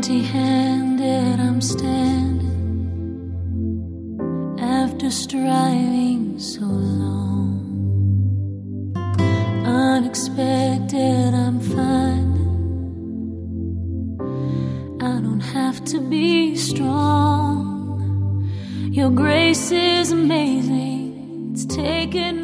Empty-handed I'm standing after striving so long. Unexpected I'm finding I don't have to be strong. Your grace is amazing, it's taken